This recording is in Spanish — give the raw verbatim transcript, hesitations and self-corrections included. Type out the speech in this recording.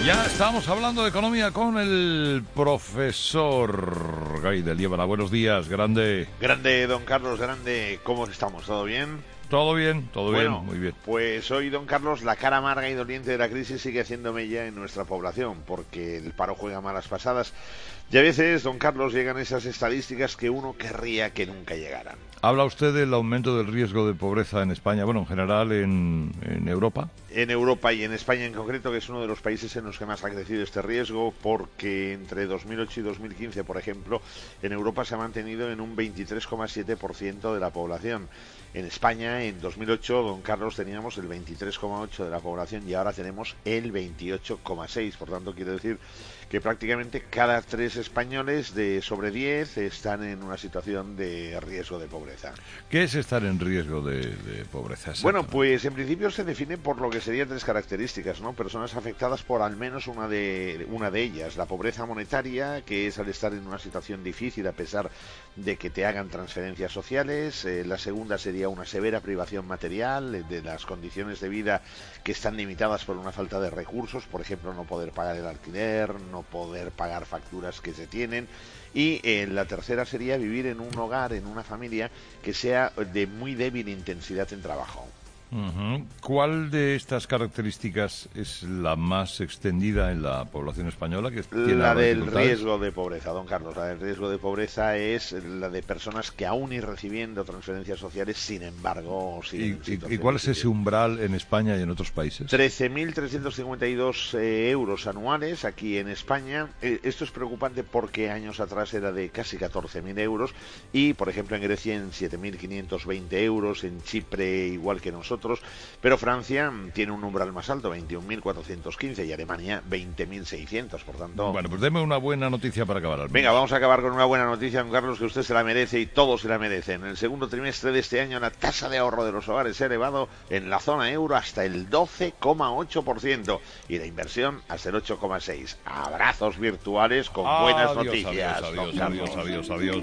Ya estamos hablando de economía con el profesor Gay de Liébana. Buenos días, grande. Grande, don Carlos, grande. ¿Cómo estamos? ¿Todo bien? Todo bien, todo bueno, bien, muy bien. Pues hoy, don Carlos, la cara amarga y doliente de la crisis sigue haciendo mella en nuestra población, porque el paro juega malas pasadas. Y a veces, don Carlos, llegan esas estadísticas que uno querría que nunca llegaran. ¿Habla usted del aumento del riesgo de pobreza en España, bueno, en general en, en Europa? En Europa y en España en concreto, que es uno de los países en los que más ha crecido este riesgo, porque entre dos mil ocho y dos mil quince, por ejemplo, en Europa se ha mantenido en un veintitrés coma siete por ciento de la población. En España, en dos mil ocho, don Carlos, teníamos el veintitrés coma ocho por ciento de la población y ahora tenemos el veintiocho coma seis por ciento. Por tanto, quiere decir que prácticamente cada tres españoles de sobre diez están en una situación de riesgo de pobreza. ¿Qué es estar en riesgo de, de pobreza? Bueno, pues en principio se define por lo que serían tres características, ¿no? Personas afectadas por al menos una de, una de ellas. La pobreza monetaria, que es al estar en una situación difícil a pesar de que te hagan transferencias sociales. Eh, la segunda sería una severa privación material, de las condiciones de vida que están limitadas por una falta de recursos, por ejemplo, no poder pagar el alquiler, no poder pagar facturas que se tienen. Y eh, la tercera sería vivir en un hogar, en una familia que sea de muy débil intensidad en trabajo. Uh-huh. ¿Cuál de estas características es la más extendida en la población española? Que tiene la del riesgo de pobreza, don Carlos. La del riesgo de pobreza es la de personas que aún y recibiendo transferencias sociales, sin embargo, siguen ¿Y, y, ¿y cuál es ese umbral en España y en otros países? trece mil trescientos cincuenta y dos eh, euros anuales aquí en España. Eh, esto es preocupante porque años atrás era de casi catorce mil euros y, por ejemplo, en Grecia en siete mil quinientos veinte euros, en Chipre igual que nosotros. Pero Francia tiene un umbral más alto, veintiún mil cuatrocientos quince, y Alemania veinte mil seiscientos, por tanto... Bueno, pues deme una buena noticia para acabar. Venga, vamos a acabar con una buena noticia, don Carlos, que usted se la merece y todos se la merecen. En el segundo trimestre de este año la tasa de ahorro de los hogares se ha elevado en la zona euro hasta el doce coma ocho por ciento y la inversión hasta el ocho coma seis por ciento. Abrazos virtuales con buenas adiós, noticias. Adiós, adiós, adiós, adiós, adiós.